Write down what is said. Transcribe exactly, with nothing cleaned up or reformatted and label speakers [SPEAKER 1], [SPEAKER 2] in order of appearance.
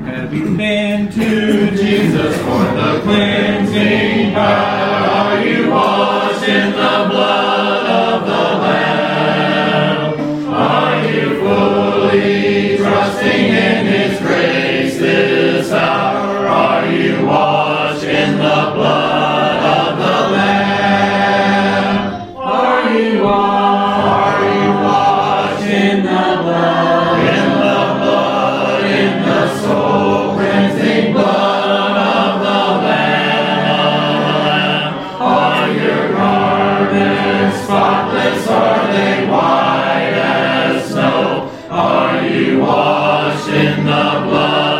[SPEAKER 1] Have you been to Jesus for the cleansing power? Are you washed in the blood of the Lamb? Are you fully trusting in His grace this hour? Are you washed in the blood of the Lamb? Are you washed? Are you washed in the blood? In the blood, in the soul cleansing blood of the Lamb. Are your garments spotless? Are they white as snow? Are you washed in the blood